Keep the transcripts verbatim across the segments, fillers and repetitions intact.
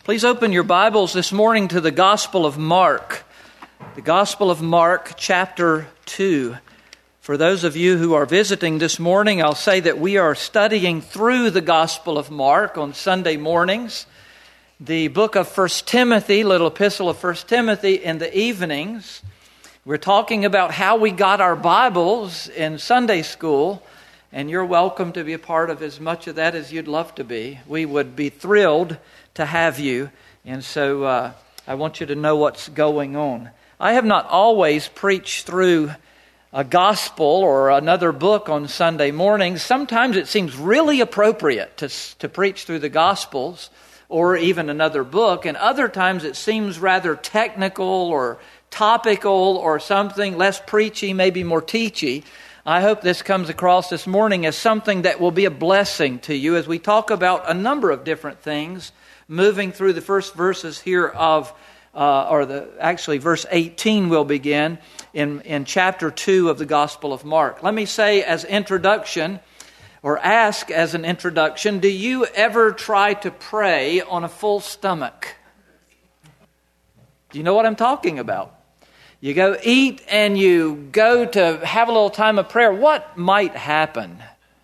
Please open your Bibles this morning to the Gospel of Mark. The Gospel of Mark, chapter two. For those of you who are visiting this morning, I'll say that we are studying through the Gospel of Mark on Sunday mornings. The book of First Timothy, little epistle of First Timothy in the evenings. We're talking about how we got our Bibles in Sunday school, and you're welcome to be a part of as much of that as you'd love to be. We would be thrilled to have you, and so uh, I want you to know what's going on. I have not always preached through a gospel or another book on Sunday mornings. Sometimes it seems really appropriate to, to preach through the Gospels or even another book, and other times it seems rather technical or topical or something less preachy, maybe more teachy. I hope this comes across this morning as something that will be a blessing to you as we talk about a number of different things, moving through the first verses here of, uh, or the actually verse eighteen will begin in, in chapter two of the Gospel of Mark. Let me say as introduction, or ask as an introduction, do you ever try to pray on a full stomach? Do you know what I'm talking about? You go eat and you go to have a little time of prayer. What might happen?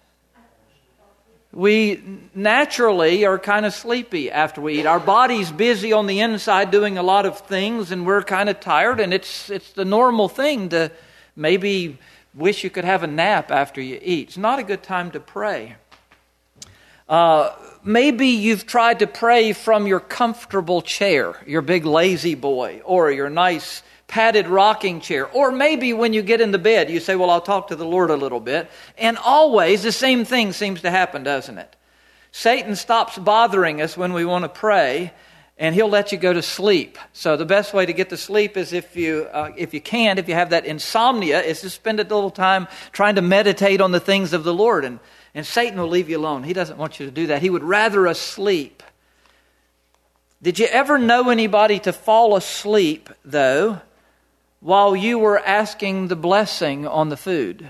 We naturally are kind of sleepy after we eat. Our body's busy on the inside doing a lot of things, and we're kind of tired, and it's it's the normal thing to maybe wish you could have a nap after you eat. It's not a good time to pray. Uh, maybe you've tried to pray from your comfortable chair, your big lazy boy, or your nice padded rocking chair. Or maybe when you get in the bed, you say, well, I'll talk to the Lord a little bit. And always the same thing seems to happen, doesn't it? Satan stops bothering us when we want to pray, and he'll let you go to sleep. So the best way to get to sleep is if you uh, if you can, if you have that insomnia, is to spend a little time trying to meditate on the things of the Lord. And, and Satan will leave you alone. He doesn't want you to do that. He would rather us sleep. Did you ever know anybody to fall asleep, though, while you were asking the blessing on the food?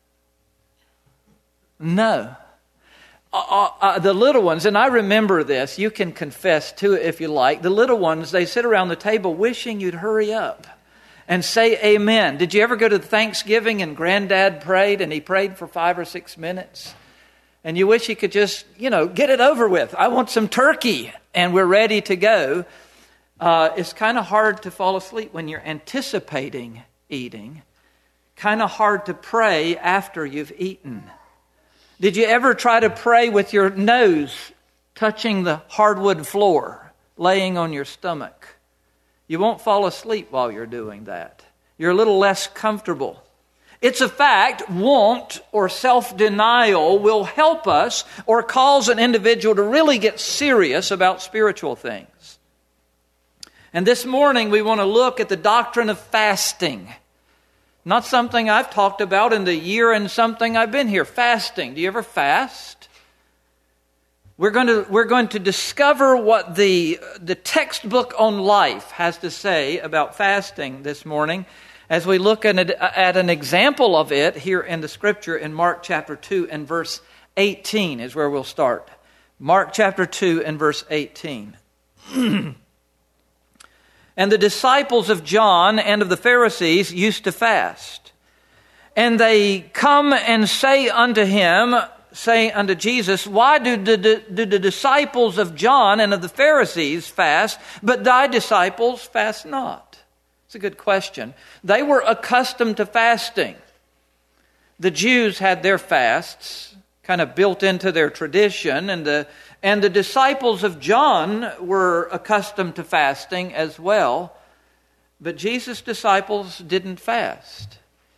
No. Uh, uh, the little ones, and I remember this, you can confess to it if you like, the little ones, they sit around the table wishing you'd hurry up and say amen. Did you ever go to Thanksgiving and Granddad prayed and he prayed for five or six minutes? And you wish he could just, you know, get it over with. I want some turkey and we're ready to go. Uh, it's kind of hard to fall asleep when you're anticipating eating. Kind of hard to pray after you've eaten. Did you ever try to pray with your nose touching the hardwood floor, laying on your stomach? You won't fall asleep while you're doing that. You're a little less comfortable. It's a fact, want or self-denial will help us or cause an individual to really get serious about spiritual things. And this morning we want to look at the doctrine of fasting. Not something I've talked about in the year and something I've been here. Fasting. Do you ever fast? We're going to we're going to discover what the the textbook on life has to say about fasting this morning as we look at, at an example of it here in the scripture in Mark chapter two and verse eighteen is where we'll start. Mark chapter two and verse eighteen. And the disciples of John and of the Pharisees used to fast. And they come and say unto him, say unto Jesus, why do the, do the disciples of John and of the Pharisees fast, but thy disciples fast not? It's a good question. They were accustomed to fasting. The Jews had their fasts kind of built into their tradition, and the And the disciples of John were accustomed to fasting as well, but Jesus' disciples didn't fast.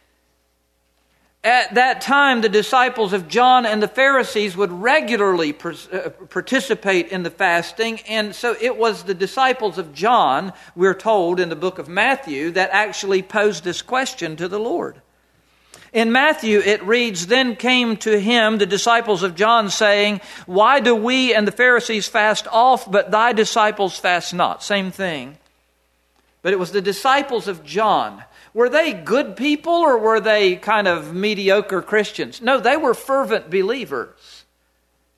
At that time, the disciples of John and the Pharisees would regularly participate in the fasting, and so it was the disciples of John, we're told in the book of Matthew, that actually posed this question to the Lord. In Matthew, it reads, then came to him the disciples of John, saying, why do we and the Pharisees fast oft, but thy disciples fast not? Same thing. But it was the disciples of John. Were they good people or were they kind of mediocre Christians? No, they were fervent believers.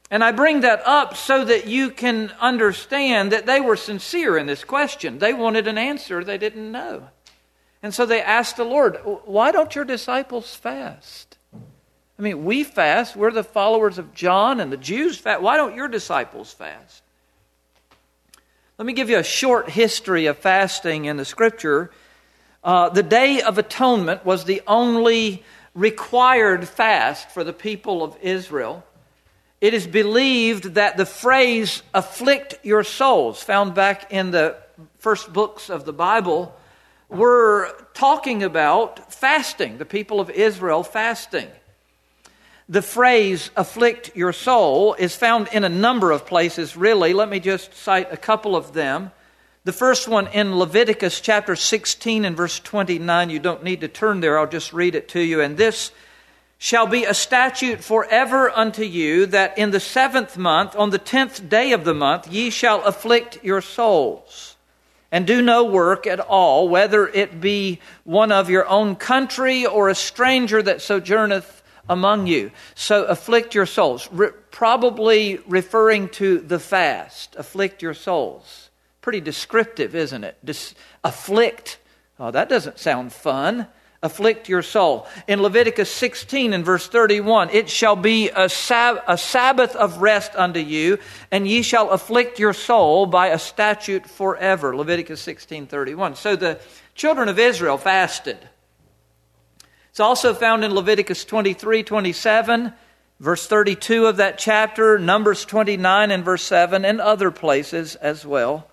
And I bring that up so that you can understand that they were sincere in this question. They wanted an answer they didn't know. And so they asked the Lord, why don't your disciples fast? I mean, we fast. We're the followers of John, and the Jews fast. Why don't your disciples fast? Let me give you a short history of fasting in the Scripture. Uh, the Day of Atonement was the only required fast for the people of Israel. It is believed that the phrase, afflict your souls, found back in the first books of the Bible, were talking about fasting, the people of Israel fasting. The phrase, afflict your soul, is found in a number of places, really. Let me just cite a couple of them. The first one in Leviticus chapter sixteen and verse twenty-nine. You don't need to turn there, I'll just read it to you. And this shall be a statute forever unto you, that in the seventh month, on the tenth day of the month, ye shall afflict your souls, and do no work at all, whether it be one of your own country or a stranger that sojourneth among you. So afflict your souls, Re- probably referring to the fast. Afflict your souls. Pretty descriptive, isn't it? Dis- afflict. Oh, that doesn't sound fun. Afflict your soul. In Leviticus sixteen and verse thirty-one, it shall be a, sab- a Sabbath of rest unto you, and ye shall afflict your soul by a statute forever. Leviticus sixteen thirty-one. So the children of Israel fasted. It's also found in Leviticus twenty-three twenty-seven, verse thirty-two of that chapter, Numbers twenty-nine and verse seven, and other places as well.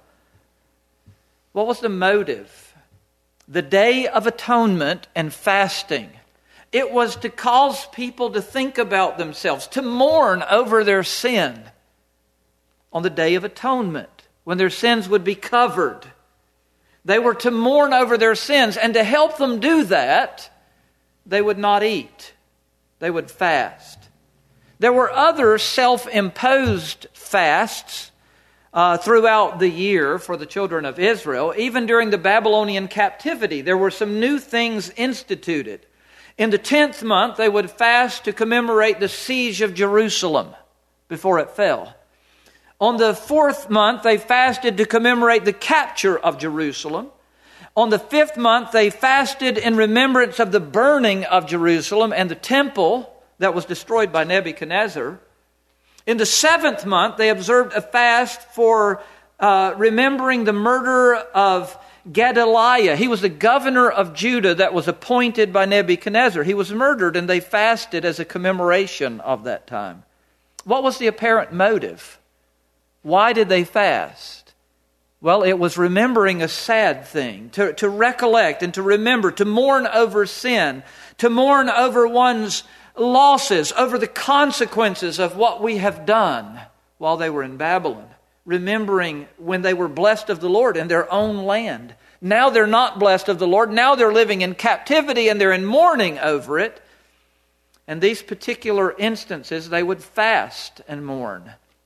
What was the motive? The Day of Atonement and fasting. It was to cause people to think about themselves, to mourn over their sin on the Day of Atonement, when their sins would be covered. They were to mourn over their sins, and to help them do that, they would not eat. They would fast. There were other self-imposed fasts Uh, throughout the year for the children of Israel. Even during the Babylonian captivity, there were some new things instituted. In the tenth month, they would fast to commemorate the siege of Jerusalem before it fell. On the fourth month, they fasted to commemorate the capture of Jerusalem. On the fifth month, they fasted in remembrance of the burning of Jerusalem and the temple that was destroyed by Nebuchadnezzar. In the seventh month, they observed a fast for uh, remembering the murder of Gedaliah. He was the governor of Judah that was appointed by Nebuchadnezzar. He was murdered, and they fasted as a commemoration of that time. What was the apparent motive? Why did they fast? Well, it was remembering a sad thing, to, to recollect and to remember, to mourn over sin, to mourn over one's losses, over the consequences of what we have done while they were in Babylon. Remembering when they were blessed of the Lord in their own land. Now they're not blessed of the Lord. Now they're living in captivity and they're in mourning over it. And these particular instances, they would fast and mourn.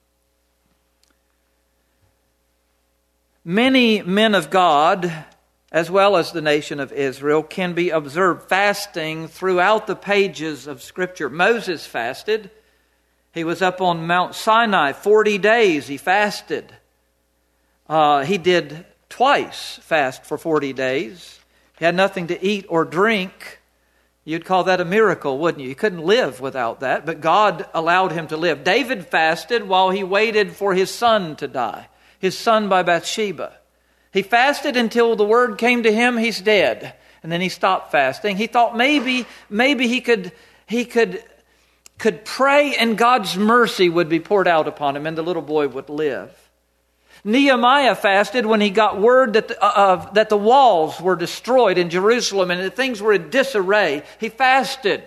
Many men of God, as well as the nation of Israel, can be observed fasting throughout the pages of Scripture. Moses fasted. He was up on Mount Sinai forty days. He fasted. Uh, he did twice fast for forty days. He had nothing to eat or drink. You'd call that a miracle, wouldn't you? You couldn't live without that, but God allowed him to live. David fasted while he waited for his son to die, his son by Bathsheba. He fasted until the word came to him, he's dead. And then he stopped fasting. He thought maybe maybe he could he could could pray and God's mercy would be poured out upon him and the little boy would live. Nehemiah fasted when he got word that the, uh, that the walls were destroyed in Jerusalem and that things were in disarray. He fasted.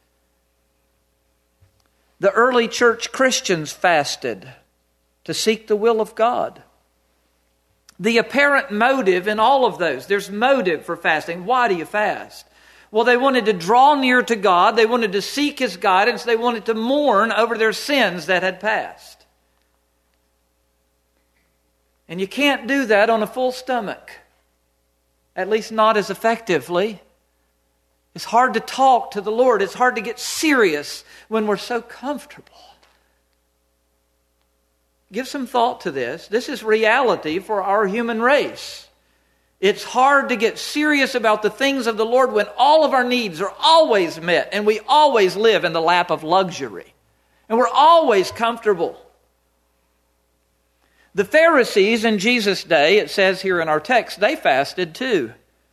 The early church Christians fasted to seek the will of God. The apparent motive in all of those, there's motive for fasting. Why do you fast? Well, they wanted to draw near to God. They wanted to seek His guidance. They wanted to mourn over their sins that had passed. And you can't do that on a full stomach. At least not as effectively. It's hard to talk to the Lord. It's hard to get serious when we're so comfortable. Give some thought to this. This is reality for our human race. It's hard to get serious about the things of the Lord when all of our needs are always met and we always live in the lap of luxury. And we're always comfortable. The Pharisees in Jesus' day, it says here in our text, they fasted too.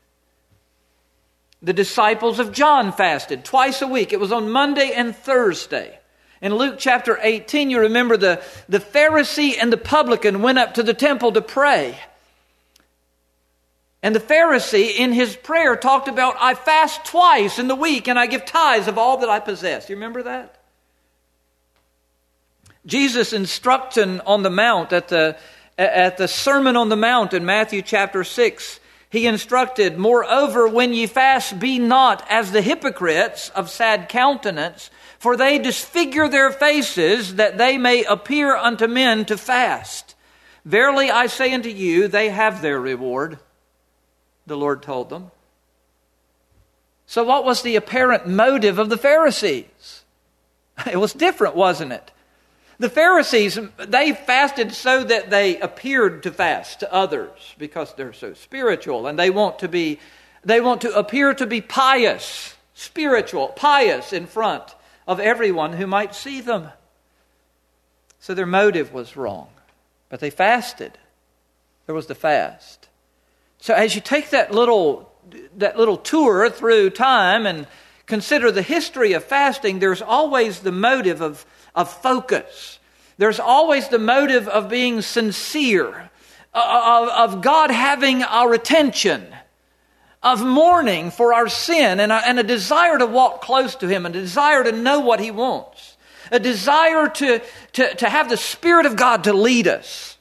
The disciples of John fasted twice a week. It was on Monday and Thursday. In Luke chapter eighteen, you remember the, the Pharisee and the publican went up to the temple to pray. And the Pharisee in his prayer talked about, I fast twice in the week and I give tithes of all that I possess. You remember that? Jesus' instruction on the Mount, at the, at the Sermon on the Mount in Matthew chapter six, he instructed, moreover, when ye fast, be not as the hypocrites of sad countenance, for they disfigure their faces, that they may appear unto men to fast. Verily I say unto you, they have their reward, the Lord told them. So what was the apparent motive of the Pharisees? It was different, wasn't it? The Pharisees, they fasted so that they appeared to fast to others because they're so spiritual, and they want to be, they want to appear to be pious, spiritual, pious in front of everyone who might see them. So their motive was wrong, but they fasted. There was the fast. So as you take that little that little tour through time and consider the history of fasting, there's always the motive of, of focus. There's always the motive of being sincere, of, of God having our attention, of mourning for our sin and a, and a desire to walk close to Him, a desire to know what He wants, a desire to, to, to have the Spirit of God to lead us.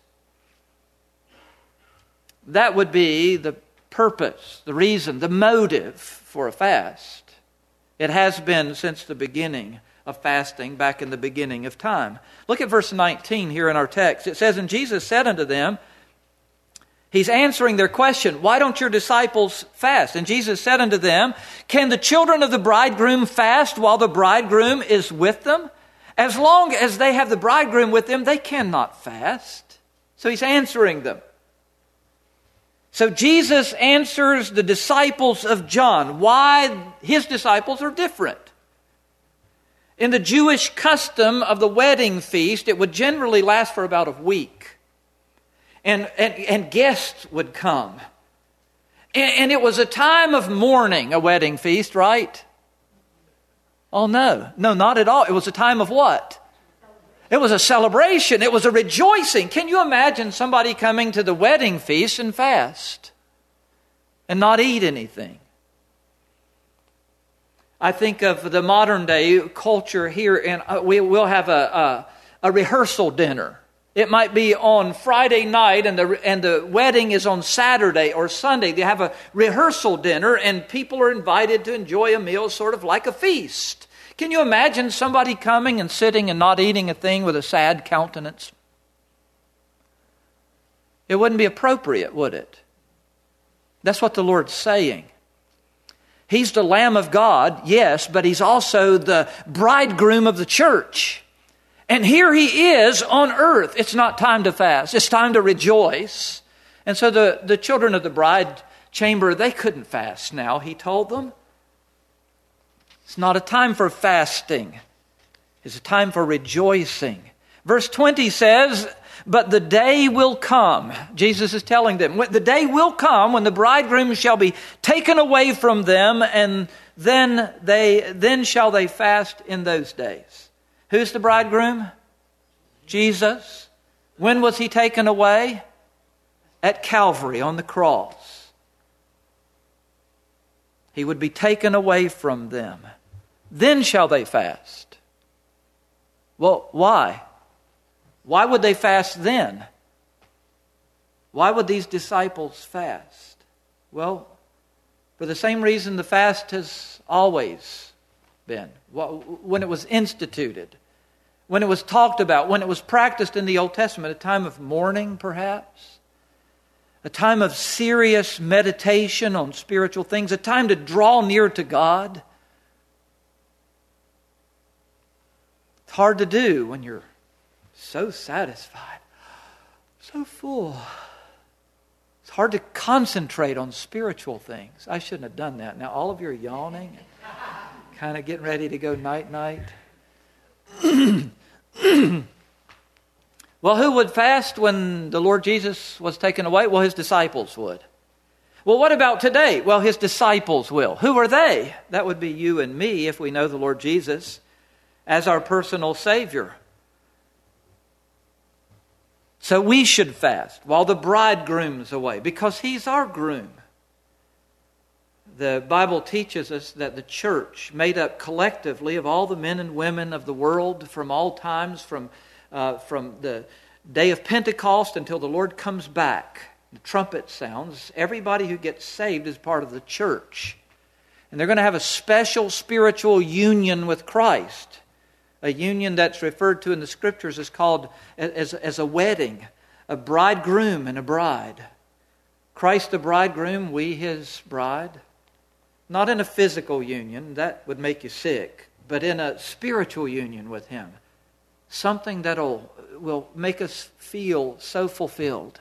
That would be the purpose, the reason, the motive for a fast. It has been since the beginning of fasting, back in the beginning of time. Look at verse nineteen here in our text. It says, and Jesus said unto them, He's answering their question, why don't your disciples fast? And Jesus said unto them, can the children of the bridegroom fast while the bridegroom is with them? As long as they have the bridegroom with them, they cannot fast. So He's answering them. So Jesus answers the disciples of John why His disciples are different. In the Jewish custom of the wedding feast, it would generally last for about a week. And, and, and guests would come. And, and it was a time of mourning, a wedding feast, right? Oh no, no, not at all. It was a time of what? It was a celebration. It was a rejoicing. Can you imagine somebody coming to the wedding feast and fast and not eat anything? I think of the modern day culture here, and we will have a, a, a rehearsal dinner. It might be on Friday night and the, and the wedding is on Saturday or Sunday. They have a rehearsal dinner and people are invited to enjoy a meal sort of like a feast. Can you imagine somebody coming and sitting and not eating a thing with a sad countenance? It wouldn't be appropriate, would it? That's what the Lord's saying. He's the Lamb of God, yes, but He's also the bridegroom of the church. And here He is on earth. It's not time to fast. It's time to rejoice. And so the, the children of the bride chamber, they couldn't fast now, He told them. It's not a time for fasting. It's a time for rejoicing. Verse twenty says, but the day will come. Jesus is telling them, the day will come when the bridegroom shall be taken away from them, and then they then shall they fast in those days. Who's the bridegroom? Jesus. When was He taken away? At Calvary on the cross. He would be taken away from them. Then shall they fast. Well, why? Why would they fast then? Why would these disciples fast? Well, for the same reason the fast has always been. When it was instituted, when it was talked about, when it was practiced in the Old Testament, a time of mourning perhaps, a time of serious meditation on spiritual things, a time to draw near to God. It's hard to do when you're so satisfied. so full. It's hard to concentrate on spiritual things. I shouldn't have done that. Now all of you are yawning, kind of getting ready to go night-night. Well, who would fast when the Lord Jesus was taken away? Well, his disciples would. Well, what about today? Well, his disciples will. Who are they? That would be you and me if we know the Lord Jesus as our personal Savior. So we should fast while the bridegroom's away because he's our groom. The Bible teaches us that the church, made up collectively of all the men and women of the world from all times, from Uh, from the day of Pentecost until the Lord comes back, the trumpet sounds, everybody who gets saved is part of the church. And they're going to have a special spiritual union with Christ. A union that's referred to in the Scriptures is called as, as a wedding, a bridegroom and a bride. Christ the bridegroom, we his bride. Not in a physical union, that would make you sick, but in a spiritual union with him. Something that will make us feel so fulfilled.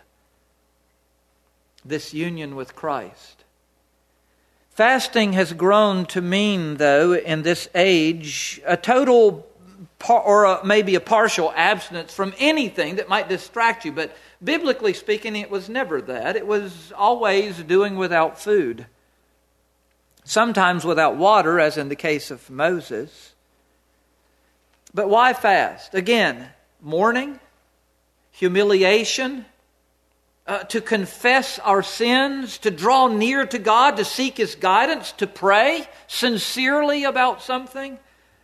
This union with Christ. Fasting has grown to mean, though, in this age, a total par- or a, maybe a partial abstinence from anything that might distract you. But biblically speaking, it was never that. It was always doing without food. Sometimes without water, as in the case of Moses. But why fast? Again, mourning, humiliation, uh, to confess our sins, to draw near to God, to seek His guidance, to pray sincerely about something.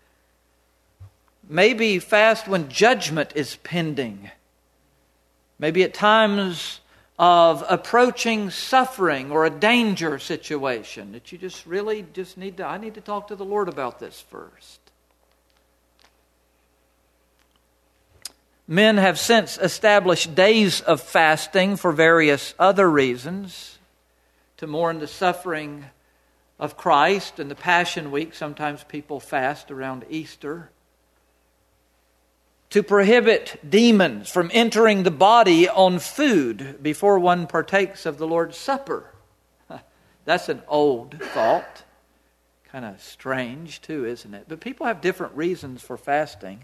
Maybe fast when judgment is pending. Maybe at times of approaching suffering or a danger situation that you just really just need to, I need to talk to the Lord about this first. Men have since established days of fasting for various other reasons. To mourn the suffering of Christ and the Passion Week. Sometimes people fast around Easter. To prohibit demons from entering the body on food before one partakes of the Lord's Supper. That's an old thought. Kind of strange too, isn't it? But people have different reasons for fasting.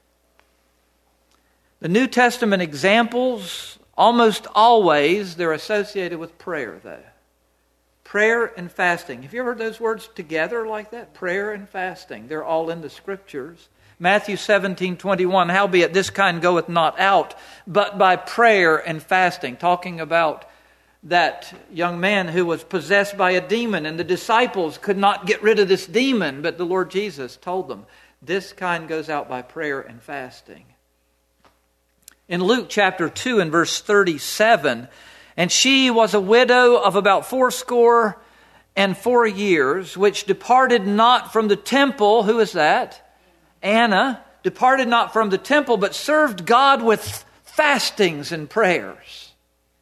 The New Testament examples, almost always, they're associated with prayer, though. Prayer and fasting. Have you ever heard those words together like that? Prayer and fasting. They're all in the Scriptures. Matthew seventeen twenty-one, howbeit this kind goeth not out, but by prayer and fasting. Talking about that young man who was possessed by a demon, and the disciples could not get rid of this demon, but the Lord Jesus told them, this kind goes out by prayer and fasting. In Luke chapter two and verse thirty-seven, and she was a widow of about fourscore and four years, which departed not from the temple. Who is that? Anna. Departed not from the temple, but served God with fastings and prayers.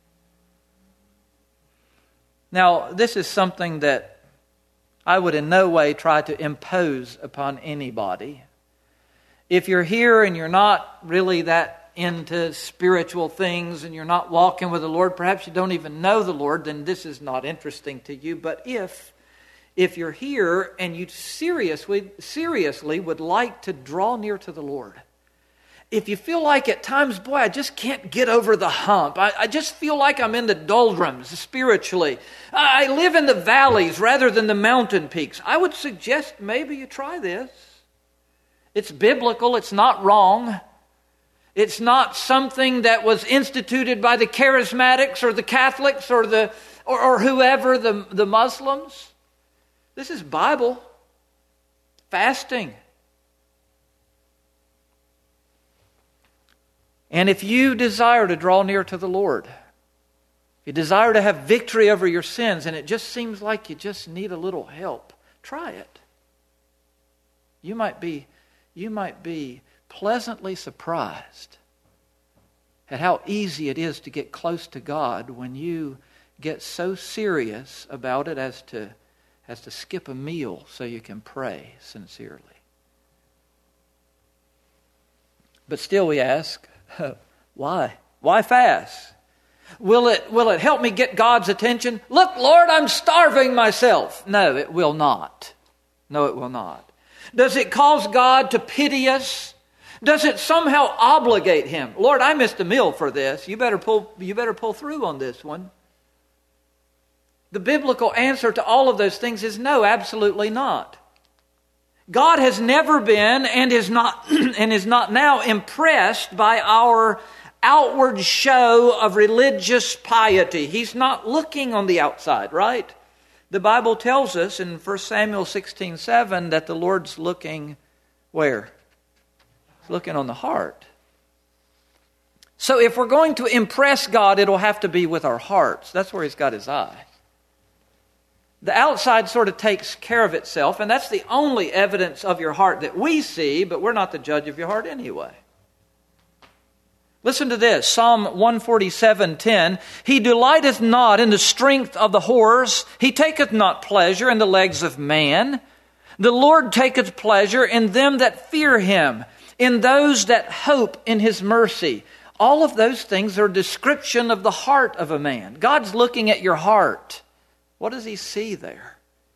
Now, this is something that I would in no way try to impose upon anybody. If you're here and you're not really that into spiritual things and you're not walking with the Lord, perhaps you don't even know the Lord, then this is not interesting to you. But if if you're here and you seriously seriously would like to draw near to the Lord, if you feel like at times, boy, I just can't get over the hump. I, I just feel like I'm in the doldrums spiritually. I, I live in the valleys rather than the mountain peaks. I would suggest maybe you try this. It's biblical. It's not wrong. It's not something that was instituted by the charismatics or the Catholics or the or, or whoever, the, the Muslims. This is Bible. Fasting. And if you desire to draw near to the Lord, if you desire to have victory over your sins, and it just seems like you just need a little help, try it. You might be, you might be pleasantly surprised at how easy it is to get close to God when you get so serious about it as to as to skip a meal so you can pray sincerely. But still we ask, why? Why fast? Will it, will it help me get God's attention? Look, Lord, I'm starving myself. No, it will not. No, it will not. Does it cause God to pity us? Does it somehow obligate Him? Lord, I missed a meal for this. You better pull, you better pull through on this one. The biblical answer to all of those things is no, absolutely not. God has never been and is not and is not now impressed by our outward show of religious piety. He's not looking on the outside, right? The Bible tells us in First Samuel sixteen seven that the Lord's looking where? He's looking on the heart. So if we're going to impress God, it'll have to be with our hearts. That's where He's got His eye. The outside sort of takes care of itself, and that's the only evidence of your heart that we see, but we're not the judge of your heart anyway. Listen to this, Psalm one forty-seven ten. He delighteth not in the strength of the horse. He taketh not pleasure in the legs of man. The Lord taketh pleasure in them that fear Him, in those that hope in His mercy. All of those things are a description of the heart of a man. God's looking at your heart. What does He see there?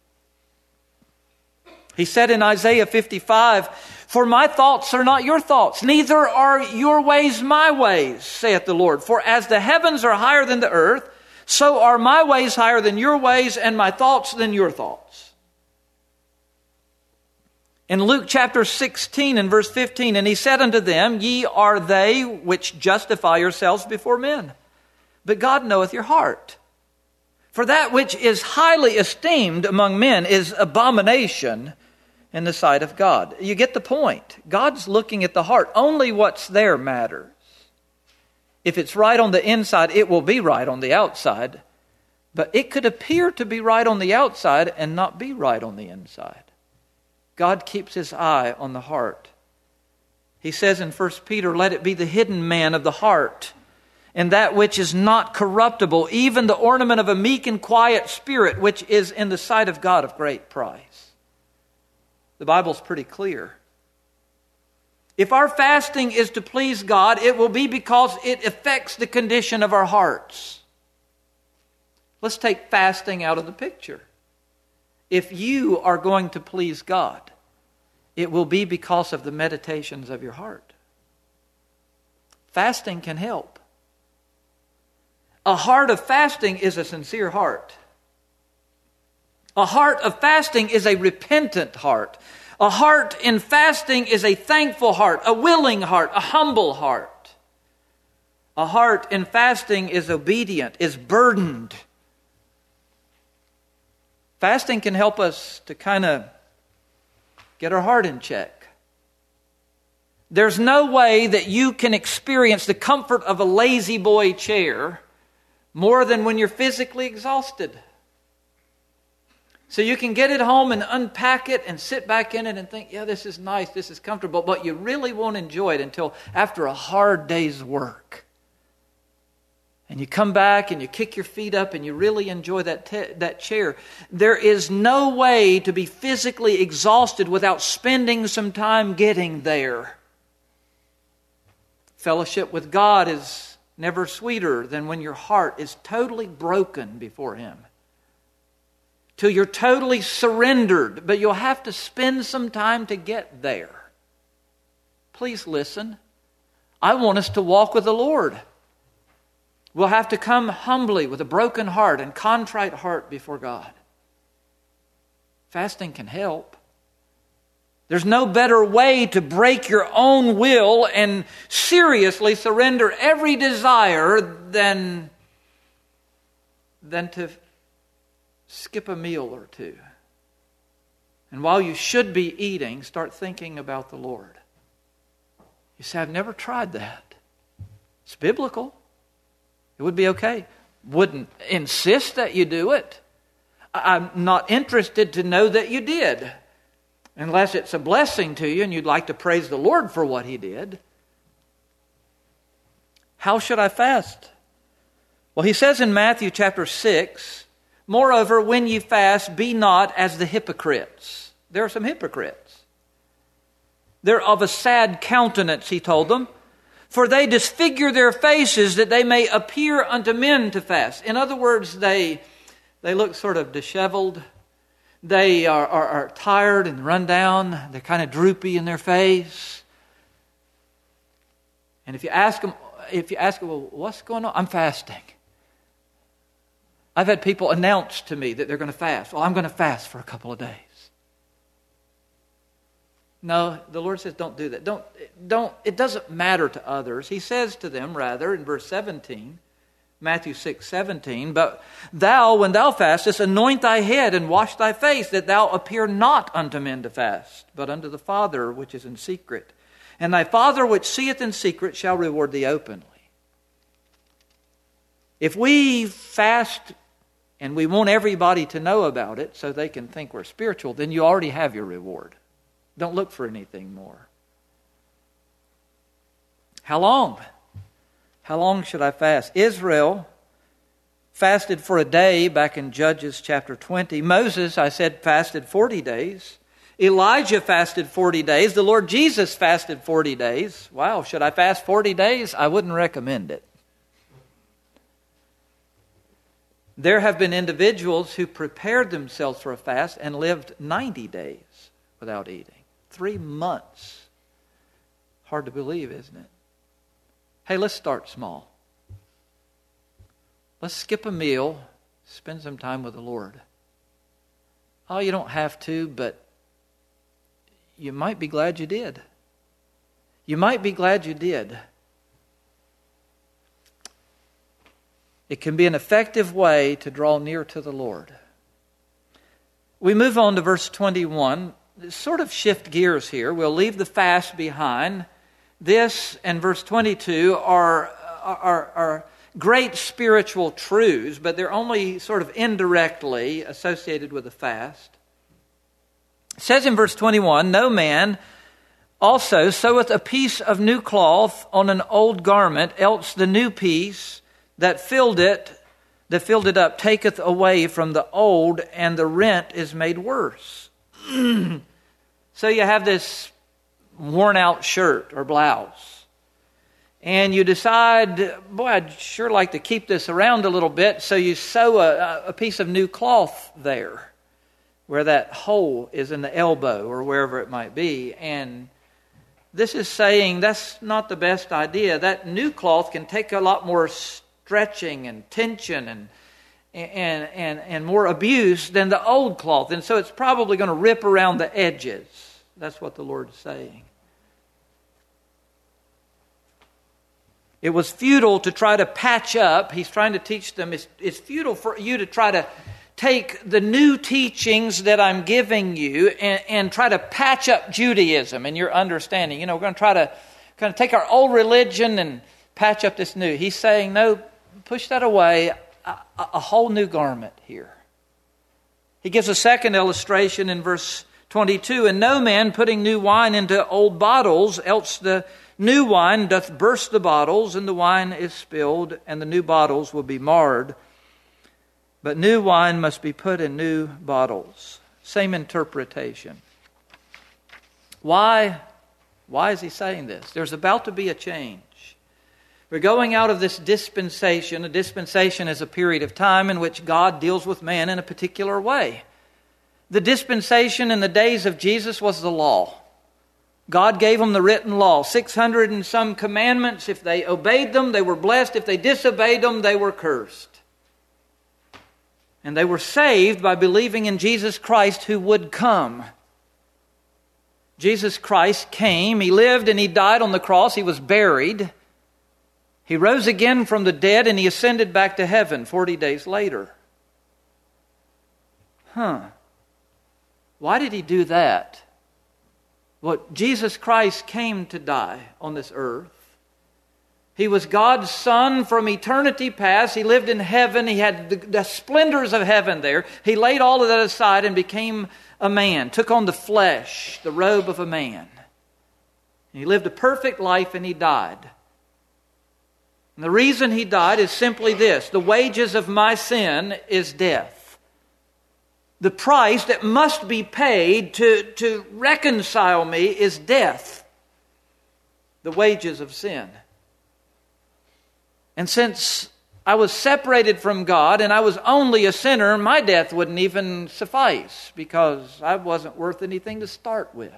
He said in Isaiah fifty-five, for my thoughts are not your thoughts, neither are your ways my ways, saith the Lord. For as the heavens are higher than the earth, so are my ways higher than your ways, and my thoughts than your thoughts. In Luke chapter sixteen and verse fifteen, and He said unto them, ye are they which justify yourselves before men, but God knoweth your heart. For that which is highly esteemed among men is abomination in the sight of God. You get the point. God's looking at the heart. Only what's there matters. If it's right on the inside, it will be right on the outside. But it could appear to be right on the outside and not be right on the inside. God keeps His eye on the heart. He says in First Peter, let it be the hidden man of the heart, and that which is not corruptible, even the ornament of a meek and quiet spirit, which is in the sight of God of great price. The Bible's pretty clear. If our fasting is to please God, it will be because it affects the condition of our hearts. Let's take fasting out of the picture. If you are going to please God, it will be because of the meditations of your heart. Fasting can help. A heart of fasting is a sincere heart. A heart of fasting is a repentant heart. A heart in fasting is a thankful heart, a willing heart, a humble heart. A heart in fasting is obedient, is burdened. Fasting can help us to kind of get our heart in check. There's no way that you can experience the comfort of a lazy boy chair more than when you're physically exhausted. So you can get it home and unpack it and sit back in it and think, yeah, this is nice, this is comfortable, but you really won't enjoy it until after a hard day's work. And you come back and you kick your feet up and you really enjoy that te- that chair. There is no way to be physically exhausted without spending some time getting there. Fellowship with God is never sweeter than when your heart is totally broken before Him. Till you're totally surrendered, but you'll have to spend some time to get there. Please listen. I want us to walk with the Lord. We'll have to come humbly with a broken heart and contrite heart before God. Fasting can help. There's no better way to break your own will and seriously surrender every desire than, than to skip a meal or two. And while you should be eating, start thinking about the Lord. You say, I've never tried that. It's biblical. It would be okay. Wouldn't insist that you do it. I'm not interested to know that you did. Unless it's a blessing to you and you'd like to praise the Lord for what He did. How should I fast? Well, He says in Matthew chapter six, moreover, when ye fast, be not as the hypocrites. There are some hypocrites. They're of a sad countenance, He told them. For they disfigure their faces that they may appear unto men to fast. In other words, they they look sort of disheveled. They are, are, are tired and run down. They're kind of droopy in their face. And if you ask them, if you ask them, well, what's going on? I'm fasting. I've had people announce to me that they're going to fast. Well, I'm going to fast for a couple of days. No, the Lord says don't do that. Don't, don't, it doesn't matter to others. He says to them, rather, in verse seventeen, Matthew six seventeen, but thou, when thou fastest, anoint thy head and wash thy face, that thou appear not unto men to fast, but unto the Father which is in secret. And thy Father which seeth in secret shall reward thee openly. If we fast and we want everybody to know about it so they can think we're spiritual, then you already have your reward. Don't look for anything more. How long? How long should I fast? Israel fasted for a day back in Judges chapter twenty. Moses, I said, fasted forty days. Elijah fasted forty days. The Lord Jesus fasted forty days. Wow, should I fast forty days? I wouldn't recommend it. There have been individuals who prepared themselves for a fast and lived ninety days without eating. Three months. Hard to believe, isn't it? Hey, let's start small. Let's skip a meal, spend some time with the Lord. Oh, you don't have to, but you might be glad you did. You might be glad you did. It can be an effective way to draw near to the Lord. We move on to verse twenty-one. Sort of shift gears here. We'll leave the fast behind. This and verse twenty-two are, are, are great spiritual truths, but they're only sort of indirectly associated with the fast. It says in verse twenty-one, no man also seweth a piece of new cloth on an old garment, else the new piece that filled it, that filled it up, taketh away from the old, and the rent is made worse. So you have this worn out shirt or blouse, and you decide, boy, I'd sure like to keep this around a little bit, so you sew a, a piece of new cloth there where that hole is in the elbow or wherever it might be. And this is saying that's not the best idea. That new cloth can take a lot more stretching and tension and and and, and more abuse than the old cloth. And so it's probably going to rip around the edges. That's what the Lord's saying. It was futile to try to patch up. He's trying to teach them. It's, it's futile for you to try to take the new teachings that I'm giving you and, and try to patch up Judaism and your understanding. You know, we're going to try to kind of take our old religion and patch up this new. He's saying, no, push that away. A, a whole new garment here. He gives a second illustration in verse twenty-two. And no man putting new wine into old bottles, else the new wine doth burst the bottles, and the wine is spilled, and the new bottles will be marred. But new wine must be put in new bottles. Same interpretation. Why? Why is he saying this? There's about to be a change. We're going out of this dispensation. A dispensation is a period of time in which God deals with man in a particular way. The dispensation in the days of Jesus was the law. God gave them the written law, six hundred and some commandments. If they obeyed them, they were blessed. If they disobeyed them, they were cursed. And they were saved by believing in Jesus Christ who would come. Jesus Christ came. He lived and He died on the cross. He was buried. He rose again from the dead and He ascended back to heaven forty days later. Huh. Why did He do that? Well, Jesus Christ came to die on this earth. He was God's Son from eternity past. He lived in heaven. He had the, the splendors of heaven there. He laid all of that aside and became a man, took on the flesh, the robe of a man. And He lived a perfect life and He died. And the reason He died is simply this: the wages of my sin is death. The price that must be paid to, to reconcile me is death. The wages of sin. And since I was separated from God and I was only a sinner, my death wouldn't even suffice because I wasn't worth anything to start with.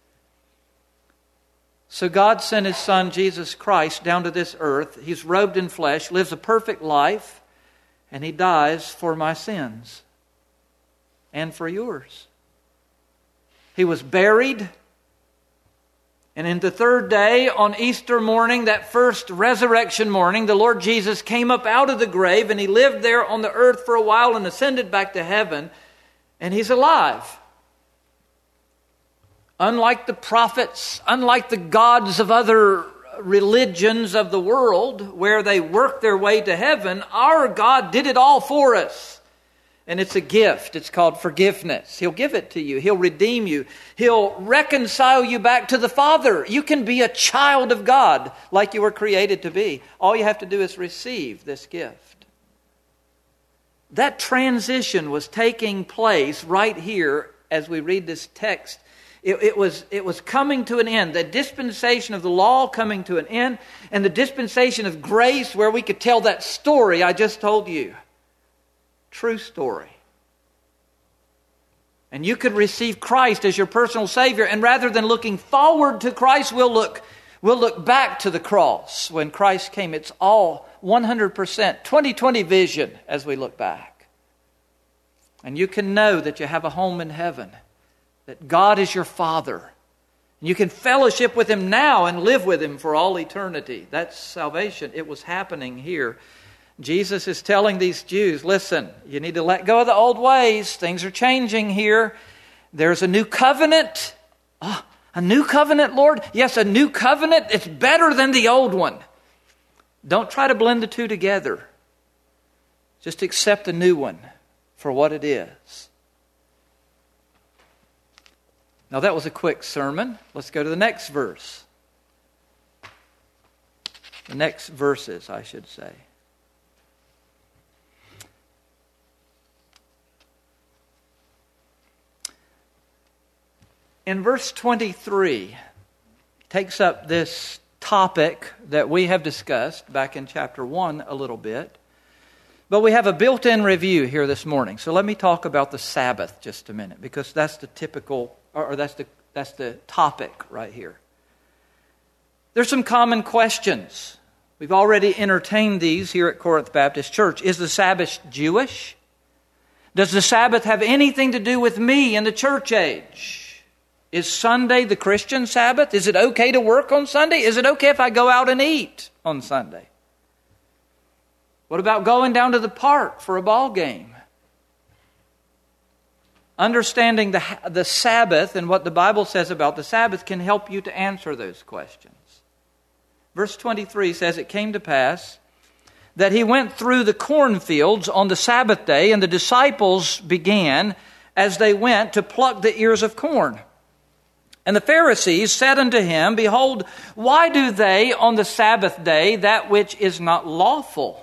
So God sent His Son, Jesus Christ, down to this earth. He's robed in flesh, lives a perfect life, and He dies for my sins and for yours. He was buried, and in the third day, on Easter morning, that first resurrection morning, the Lord Jesus came up out of the grave, and He lived there on the earth for a while and ascended back to heaven, and He's alive. Unlike the prophets, unlike the gods of other religions of the world where they work their way to heaven, our God did it all for us. And it's a gift. It's called forgiveness. He'll give it to you. He'll redeem you. He'll reconcile you back to the Father. You can be a child of God like you were created to be. All you have to do is receive this gift. That transition was taking place right here as we read this text. It, it was, it was coming to an end. The dispensation of the law coming to an end, and the dispensation of grace where we could tell that story I just told you. True story. And you could receive Christ as your personal Savior, and rather than looking forward to Christ, we'll look, we'll look back to the cross when Christ came. It's all one hundred percent twenty twenty vision as we look back. And you can know that you have a home in heaven. That God is your Father. And you can fellowship with Him now and live with Him for all eternity. That's salvation. It was happening here. Jesus is telling these Jews, listen, you need to let go of the old ways. Things are changing here. There's a new covenant. Oh, a new covenant, Lord? Yes, a new covenant. It's better than the old one. Don't try to blend the two together. Just accept the new one for what it is. Now that was a quick sermon. Let's go to the next verse. The next verses, I should say. In verse twenty-three, takes up this topic that we have discussed back in chapter one a little bit. But we have a built-in review here this morning. So let me talk about the Sabbath just a minute, because that's the typical, or that's the that's the topic right here. There's some common questions. We've already entertained these here at Corinth Baptist Church. Is the Sabbath Jewish? Does the Sabbath have anything to do with me in the church age? Is Sunday the Christian Sabbath? Is it okay to work on Sunday? Is it okay if I go out and eat on Sunday? What about going down to the park for a ball game? Understanding the, the Sabbath and what the Bible says about the Sabbath can help you to answer those questions. Verse twenty-three says, it came to pass that he went through the cornfields on the Sabbath day, and the disciples began as they went to pluck the ears of corn. And the Pharisees said unto him, behold, why do they on the Sabbath day that which is not lawful?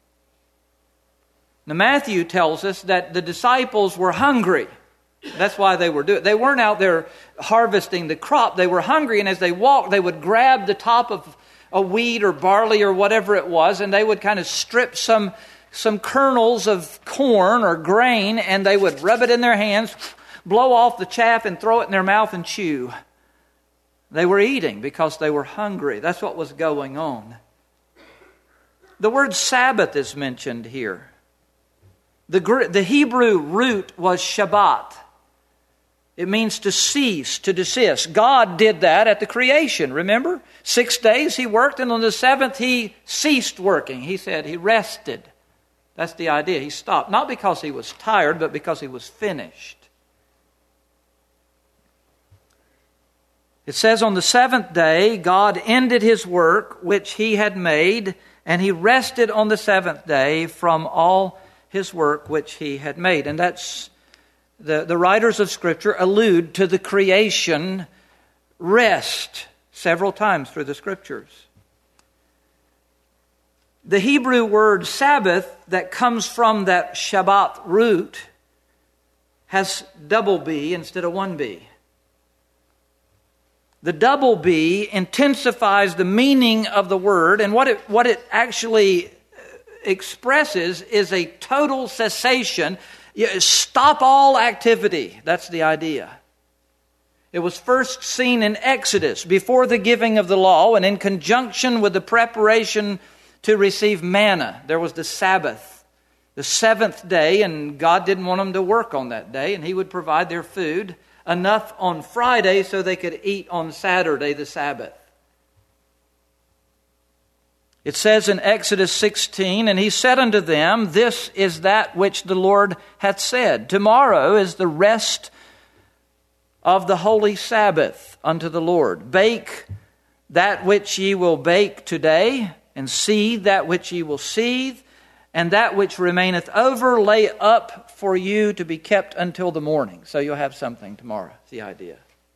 Now Matthew tells us that the disciples were hungry. That's why they were doing it. They weren't out there harvesting the crop. They were hungry, and as they walked, they would grab the top of a wheat or barley or whatever it was, and they would kind of strip some, some kernels of corn or grain, and they would rub it in their hands, blow off the chaff and throw it in their mouth and chew. They were eating because they were hungry. That's what was going on. The word Sabbath is mentioned here. The, the Hebrew root was Shabbat. It means to cease, to desist. God did that at the creation, remember? Six days He worked, and on the seventh He ceased working. He said He rested. That's the idea. He stopped. Not because He was tired, but because He was finished. It says on the seventh day, God ended His work which He had made, and He rested on the seventh day from all His work which He had made. And that's, the, the writers of Scripture allude to the creation rest several times through the Scriptures. The Hebrew word Sabbath that comes from that Shabbat root has double B instead of one B. The double B intensifies the meaning of the word, and what it, what it actually expresses is a total cessation. Stop all activity. That's the idea. It was first seen in Exodus before the giving of the law, and in conjunction with the preparation to receive manna. There was the Sabbath, the seventh day, and God didn't want them to work on that day, and He would provide their food enough on Friday so they could eat on Saturday, the Sabbath. It says in Exodus sixteen, and He said unto them, This is that which the Lord hath said. Tomorrow is the rest of the holy Sabbath unto the Lord. Bake that which ye will bake today, and seethe that which ye will seethe, and that which remaineth over lay up for you to be kept until the morning. So you'll have something tomorrow. That's the idea.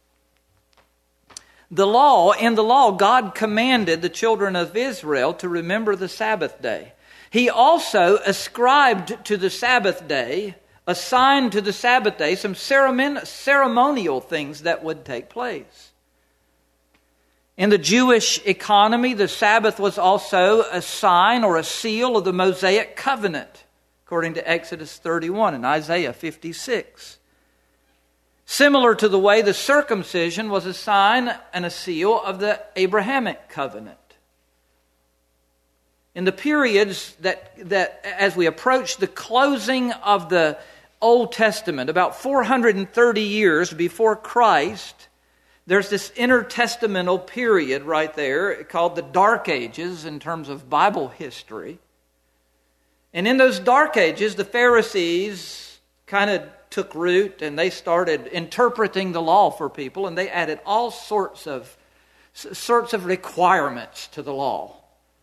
The law, in the law, God commanded the children of Israel to remember the Sabbath day. He also ascribed to the Sabbath day, assigned to the Sabbath day, some ceremonial things that would take place. In the Jewish economy, the Sabbath was also a sign or a seal of the Mosaic covenant, according to Exodus thirty-one and Isaiah fifty-six. Similar to the way the circumcision was a sign and a seal of the Abrahamic covenant. In the periods that, that as we approach the closing of the Old Testament, about four hundred thirty years before Christ, there's this intertestamental period right there called the Dark Ages in terms of Bible history. And in those Dark Ages, the Pharisees kind of took root and they started interpreting the law for people, and they added all sorts of sorts of requirements to the law.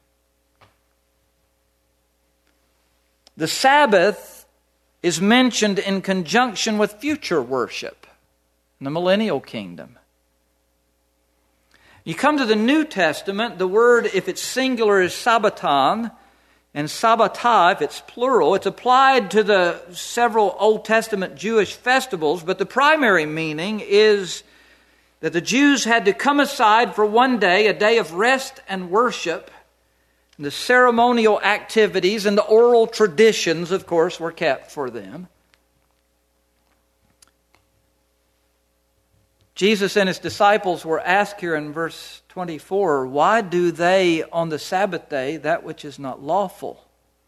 The Sabbath is mentioned in conjunction with future worship in the millennial kingdom. You come to the New Testament, the word, if it's singular, is sabbaton, and sabbatah, if it's plural. It's applied to the several Old Testament Jewish festivals, but the primary meaning is that the Jews had to come aside for one day, a day of rest and worship. And the ceremonial activities and the oral traditions, of course, were kept for them. Jesus and His disciples were asked here in verse twenty-four, why do they on the Sabbath day that which is not lawful?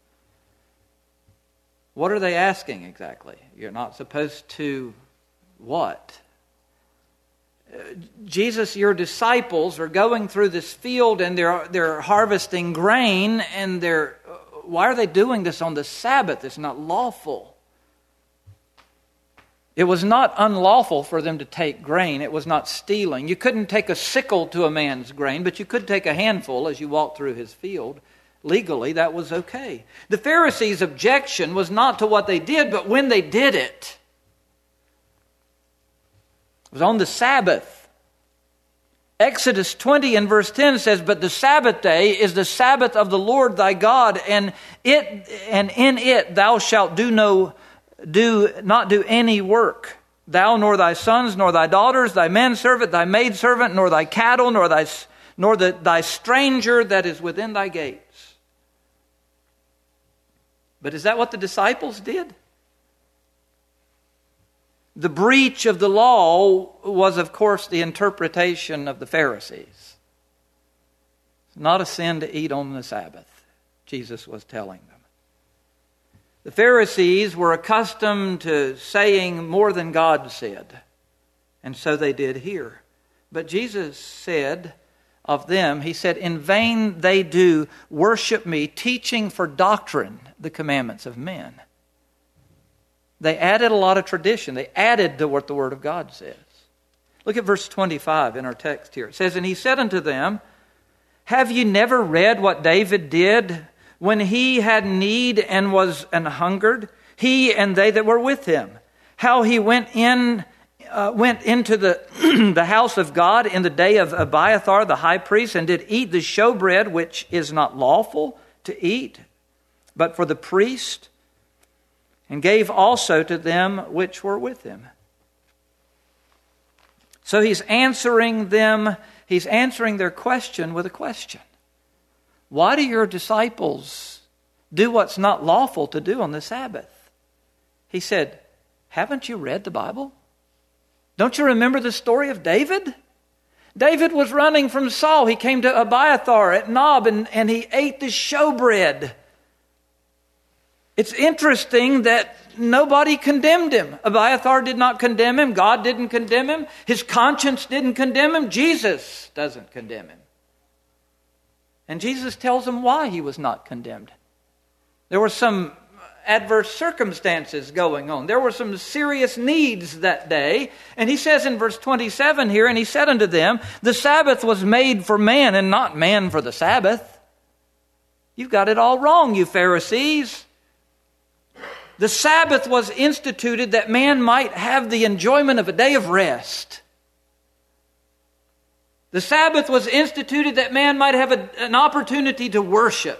What are they asking exactly? You're not supposed to what? Uh, Jesus, your disciples are going through this field and they're they're harvesting grain, and they're why are they doing this on the Sabbath? It's not lawful. It was not unlawful for them to take grain. It was not stealing. You couldn't take a sickle to a man's grain, but you could take a handful as you walked through his field. Legally, that was okay. The Pharisees' objection was not to what they did, but when they did it. It was on the Sabbath. Exodus twenty and verse ten says, But the Sabbath day is the Sabbath of the Lord thy God, and it and in it thou shalt do no Do not do any work, thou nor thy sons, nor thy daughters, thy manservant, thy maidservant, nor thy cattle, nor thy nor the, thy stranger that is within thy gates. But is that what the disciples did? The breach of the law was, of course, the interpretation of the Pharisees. It's not a sin to eat on the Sabbath, Jesus was telling them. The Pharisees were accustomed to saying more than God said, and so they did here. But Jesus said of them, He said, In vain they do worship me, teaching for doctrine the commandments of men. They added a lot of tradition. They added to what the Word of God says. Look at verse twenty-five in our text here. It says, And He said unto them, Have ye never read what David did when he had need and was an hungered, he and they that were with him, how he went in, uh, went into the the house of God in the day of Abiathar the high priest, and did eat the showbread which is not lawful to eat, but for the priest, and gave also to them which were with him. So he's answering them, he's answering their question with a question. Why do your disciples do what's not lawful to do on the Sabbath? He said, haven't you read the Bible? Don't you remember the story of David? David was running from Saul. He came to Abiathar at Nob and, and he ate the showbread. It's interesting that nobody condemned him. Abiathar did not condemn him. God didn't condemn him. His conscience didn't condemn him. Jesus doesn't condemn him. And Jesus tells him why he was not condemned. There were some adverse circumstances going on. There were some serious needs that day. And he says in verse twenty-seven here, and he said unto them, the Sabbath was made for man and not man for the Sabbath. You've got it all wrong, you Pharisees. The Sabbath was instituted that man might have the enjoyment of a day of rest. The Sabbath was instituted that man might have a, an opportunity to worship.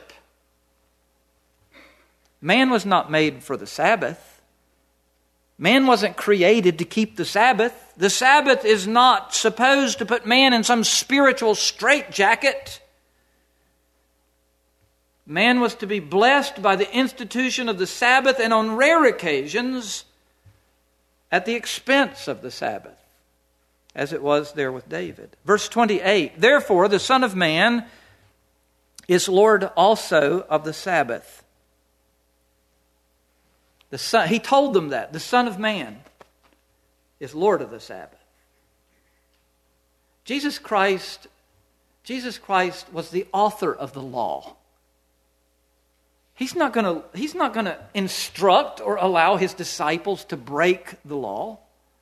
Man was not made for the Sabbath. Man wasn't created to keep the Sabbath. The Sabbath is not supposed to put man in some spiritual straitjacket. Man was to be blessed by the institution of the Sabbath, and on rare occasions at the expense of the Sabbath, as it was there with David. Verse twenty-eight, therefore the Son of Man is Lord also of the Sabbath. The Son, he told them that. The Son of Man is Lord of the Sabbath. Jesus Christ, Jesus Christ was the author of the law. He's not going to, he's not going to instruct or allow his disciples to break the law.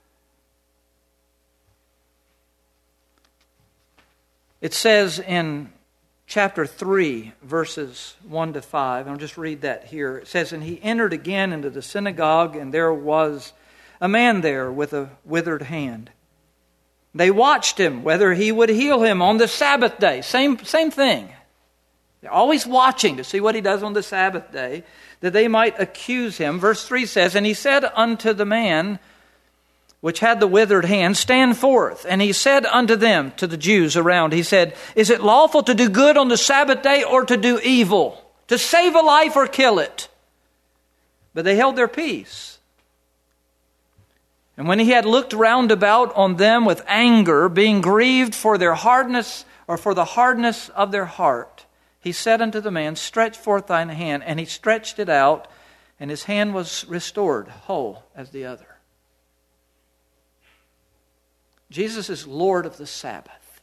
It says in chapter three, verses one to five, I'll just read that here. It says, and he entered again into the synagogue, and there was a man there with a withered hand. They watched him, whether he would heal him on the Sabbath day. Same, same thing. They're always watching to see what he does on the Sabbath day, that they might accuse him. Verse three says, and he said unto the man which had the withered hand, stand forth. And he said unto them, to the Jews around, he said, is it lawful to do good on the Sabbath day or to do evil? To save a life or kill it? But they held their peace. And when he had looked round about on them with anger, being grieved for their hardness, or for the hardness of their heart, he said unto the man, stretch forth thine hand. And he stretched it out, and his hand was restored, whole as the other. Jesus is Lord of the Sabbath.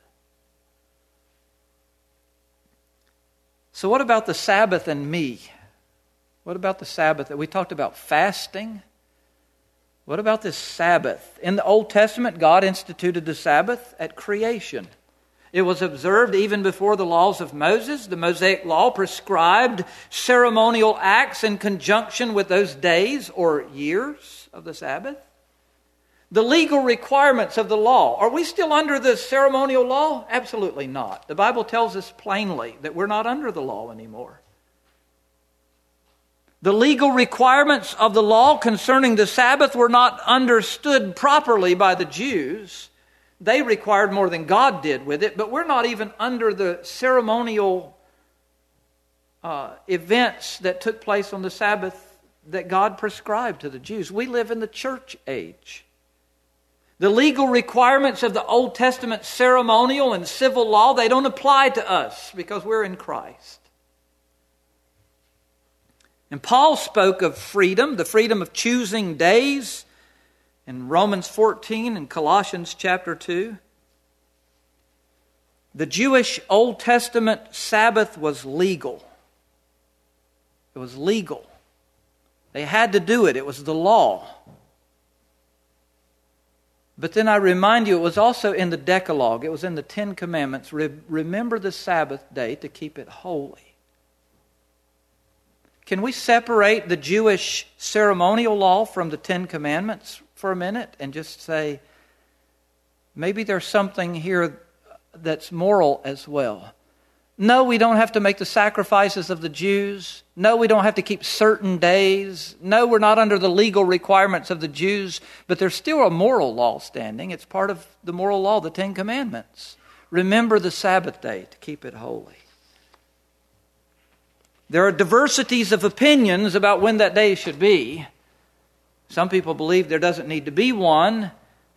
So what about the Sabbath and me? What about the Sabbath? We talked about fasting. What about this Sabbath? In the Old Testament, God instituted the Sabbath at creation. It was observed even before the laws of Moses. The Mosaic Law prescribed ceremonial acts in conjunction with those days or years of the Sabbath. The legal requirements of the law. Are we still under the ceremonial law? Absolutely not. The Bible tells us plainly that we're not under the law anymore. The legal requirements of the law concerning the Sabbath were not understood properly by the Jews. They required more than God did with it, but we're not even under the ceremonial uh, events that took place on the Sabbath that God prescribed to the Jews. We live in the church age. The legal requirements of the Old Testament ceremonial and civil law, they don't apply to us because we're in Christ. And Paul spoke of freedom, the freedom of choosing days, in Romans fourteen and Colossians chapter two. The Jewish Old Testament Sabbath was legal. It was legal. They had to do it. It was the law. But then I remind you, it was also in the Decalogue. It was in the Ten Commandments. Re- remember the Sabbath day to keep it holy. Can we separate the Jewish ceremonial law from the Ten Commandments for a minute and just say, maybe there's something here that's moral as well? No, we don't have to make the sacrifices of the Jews. No, we don't have to keep certain days. No, we're not under the legal requirements of the Jews, but there's still a moral law standing. It's part of the moral law, the Ten Commandments. Remember the Sabbath day to keep it holy. There are diversities of opinions about when that day should be. Some people believe there doesn't need to be one.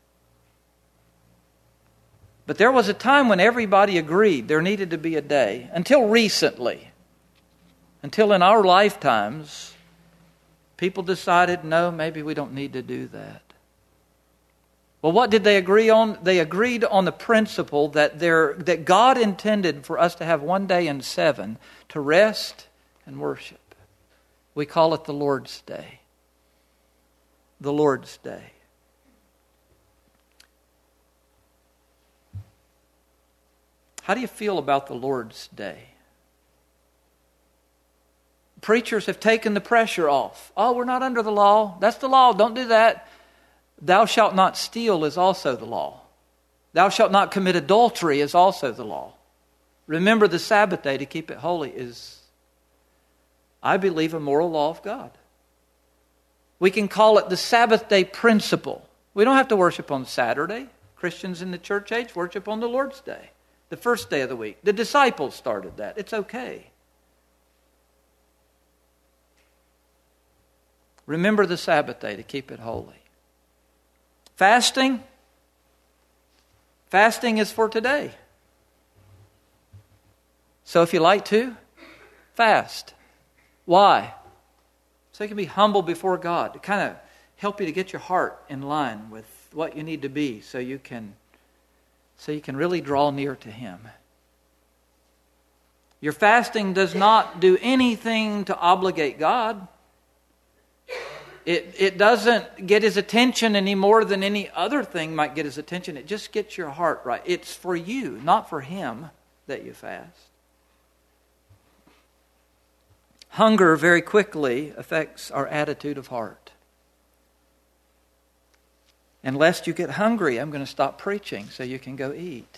But there was a time when everybody agreed there needed to be a day. Until recently. Until in our lifetimes, people decided, no, maybe we don't need to do that. Well, what did they agree on? They agreed on the principle that there that God intended for us to have one day in seven to rest and worship. We call it the Lord's Day. The Lord's Day. How do you feel about the Lord's Day? Preachers have taken the pressure off. Oh, we're not under the law. That's the law. Don't do that. Thou shalt not steal is also the law. Thou shalt not commit adultery is also the law. Remember the Sabbath day to keep it holy is, I believe, a moral law of God. We can call it the Sabbath day principle. We don't have to worship on Saturday. Christians in the church age worship on the Lord's Day. The first day of the week. The disciples started that. It's okay. Remember the Sabbath day to keep it holy. Fasting. Fasting is for today. So if you like to, fast. Why? So you can be humble before God. To kind of help you to get your heart in line with what you need to be so you can So you can really draw near to Him. Your fasting does not do anything to obligate God. It, it doesn't get His attention any more than any other thing might get His attention. It just gets your heart right. It's for you, not for Him, that you fast. Hunger very quickly affects our attitude of heart. And lest you get hungry, I'm going to stop preaching so you can go eat.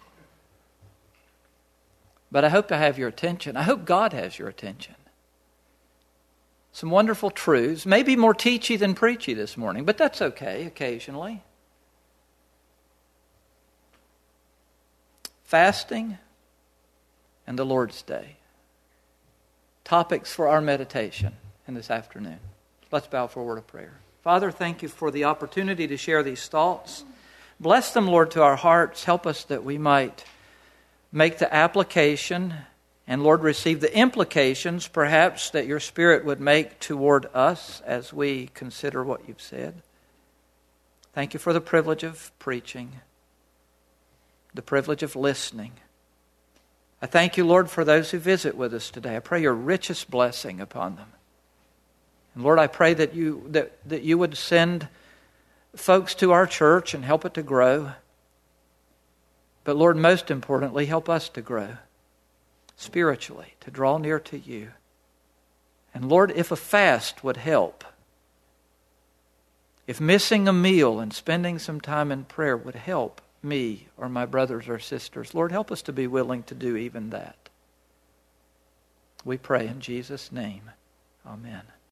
But I hope to have your attention. I hope God has your attention. Some wonderful truths, maybe more teachy than preachy this morning, but that's okay occasionally. Fasting and the Lord's Day. Topics for our meditation in this afternoon. Let's bow for a word of prayer. Father, thank you for the opportunity to share these thoughts. Bless them, Lord, to our hearts. Help us that we might make the application and, Lord, receive the implications, perhaps, that your Spirit would make toward us as we consider what you've said. Thank you for the privilege of preaching, the privilege of listening. I thank you, Lord, for those who visit with us today. I pray your richest blessing upon them. And Lord, I pray that you that, that you would send folks to our church and help it to grow. But Lord, most importantly, help us to grow spiritually, to draw near to you. And Lord, if a fast would help, if missing a meal and spending some time in prayer would help me or my brothers or sisters, Lord, help us to be willing to do even that. We pray in Jesus' name. Amen.